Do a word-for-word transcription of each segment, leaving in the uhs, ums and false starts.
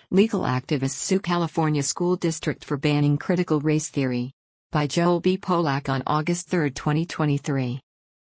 Legal activists sue California school district for banning critical race theory. By Joel B. Polak on August third, twenty twenty-three.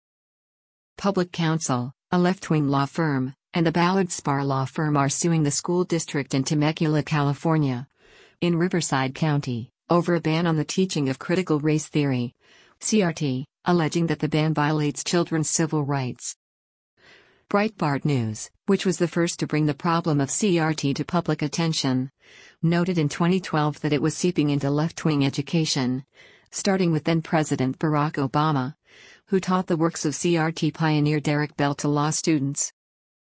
Public Counsel, a left-wing law firm, and the Ballard Spahr law firm are suing the school district in Temecula, California, in Riverside County, over a ban on the teaching of critical race theory, C R T, alleging that the ban violates children's civil rights. Breitbart News, which was the first to bring the problem of C R T to public attention, noted in twenty twelve that it was seeping into left-wing education, starting with then-President Barack Obama, who taught the works of C R T pioneer Derek Bell to law students.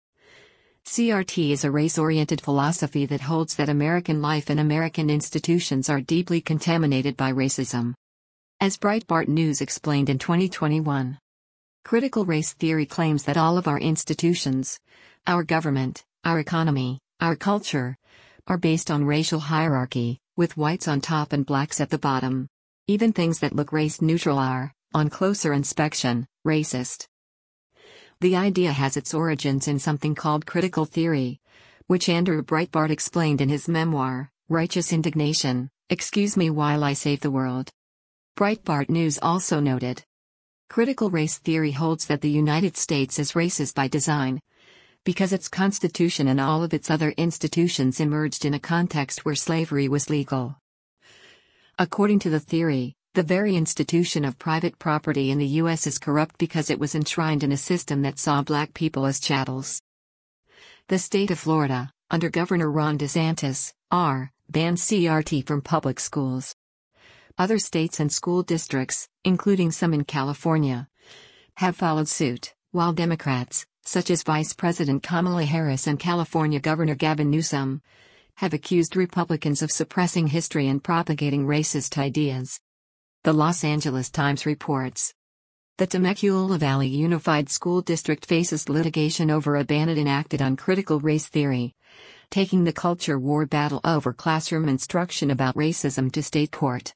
C R T is a race-oriented philosophy that holds that American life and American institutions are deeply contaminated by racism. As Breitbart News explained in twenty twenty-one, critical race theory claims that all of our institutions, our government, our economy, our culture, are based on racial hierarchy, with whites on top and blacks at the bottom. Even things that look race-neutral are, on closer inspection, racist. The idea has its origins in something called critical theory, which Andrew Breitbart explained in his memoir, Righteous Indignation, Excuse Me While I Save the World. Breitbart News also noted, critical race theory holds that the United States is racist by design, because its Constitution and all of its other institutions emerged in a context where slavery was legal. According to the theory, the very institution of private property in the U S is corrupt because it was enshrined in a system that saw black people as chattels. The state of Florida, under Governor Ron DeSantis, R, banned C R T from public schools. Other states and school districts, including some in California, have followed suit, while Democrats, such as Vice President Kamala Harris and California Governor Gavin Newsom, have accused Republicans of suppressing history and propagating racist ideas. The Los Angeles Times reports, the Temecula Valley Unified School District faces litigation over a ban it enacted on critical race theory, taking the culture war battle over classroom instruction about racism to state court.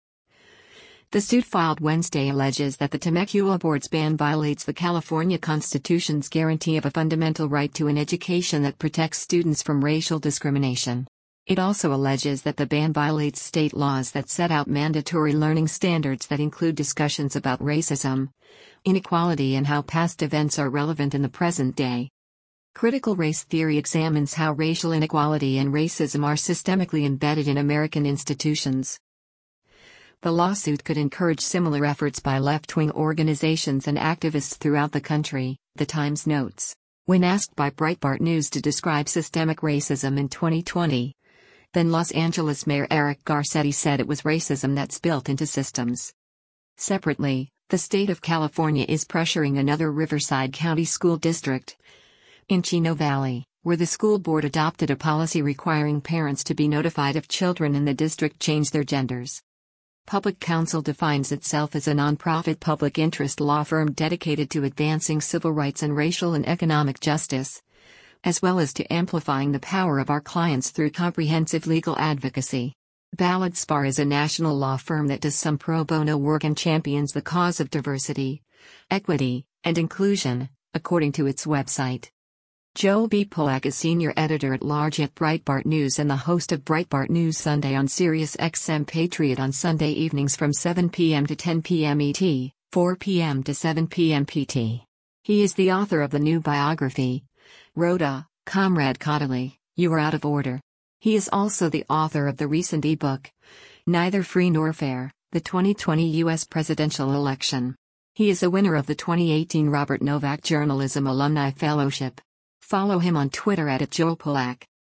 The suit filed Wednesday alleges that the Temecula Board's ban violates the California Constitution's guarantee of a fundamental right to an education that protects students from racial discrimination. It also alleges that the ban violates state laws that set out mandatory learning standards that include discussions about racism, inequality, and how past events are relevant in the present day. Critical race theory examines how racial inequality and racism are systemically embedded in American institutions. The lawsuit could encourage similar efforts by left-wing organizations and activists throughout the country, The Times notes. When asked by Breitbart News to describe systemic racism in twenty twenty, then Los Angeles Mayor Eric Garcetti said it was racism that's built into systems. Separately, the state of California is pressuring another Riverside County school district in Chino Valley, where the school board adopted a policy requiring parents to be notified if children in the district change their genders. Public Counsel defines itself as a nonprofit public interest law firm dedicated to advancing civil rights and racial and economic justice, as well as to amplifying the power of our clients through comprehensive legal advocacy. Ballard Spahr is a national law firm that does some pro bono work and champions the cause of diversity, equity, and inclusion, according to its website. Joel B. Polak is senior editor-at-large at Breitbart News and the host of Breitbart News Sunday on Sirius X M Patriot on Sunday evenings from seven p m to ten p m E T, four p m to seven p m P T. He is the author of the new biography, Rhoda, Comrade Caudill, You Are Out of Order. He is also the author of the recent e-book, Neither Free Nor Fair, the twenty twenty U S Presidential Election. He is a winner of the twenty eighteen Robert Novak Journalism Alumni Fellowship. Follow him on Twitter at Joel Polak.